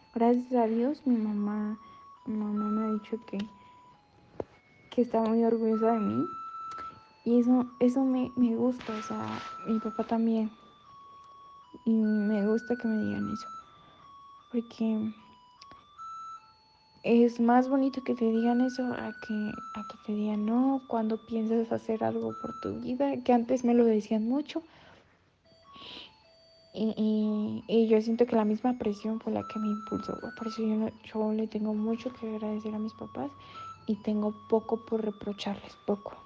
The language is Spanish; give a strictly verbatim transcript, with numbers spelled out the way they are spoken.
gracias a Dios, mi mamá, mi mamá me ha dicho que, que está muy orgullosa de mí. Y eso, eso me, me gusta, o sea, mi papá también. Y me gusta que me digan eso. Porque es más bonito que te digan eso a que, a que te digan no cuando piensas hacer algo por tu vida, que antes me lo decían mucho. Y, y, y yo siento que la misma presión fue la que me impulsó. Por eso yo, no, yo le tengo mucho que agradecer a mis papás y tengo poco por reprocharles, poco.